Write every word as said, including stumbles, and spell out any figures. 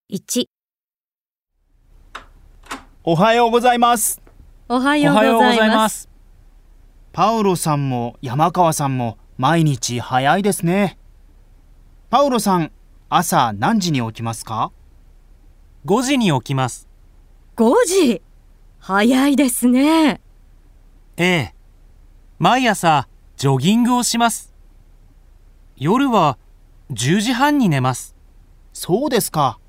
いち、 おはようございます。 おはようございます。 パウロさんも山川さんも毎日早いですね。パウロさん、朝何時に起きますか？ ごじに起きます。 ごじ、早いですね。 ええ。毎朝ジョギングをします。夜はじゅうじはんに寝ます。 そうですか。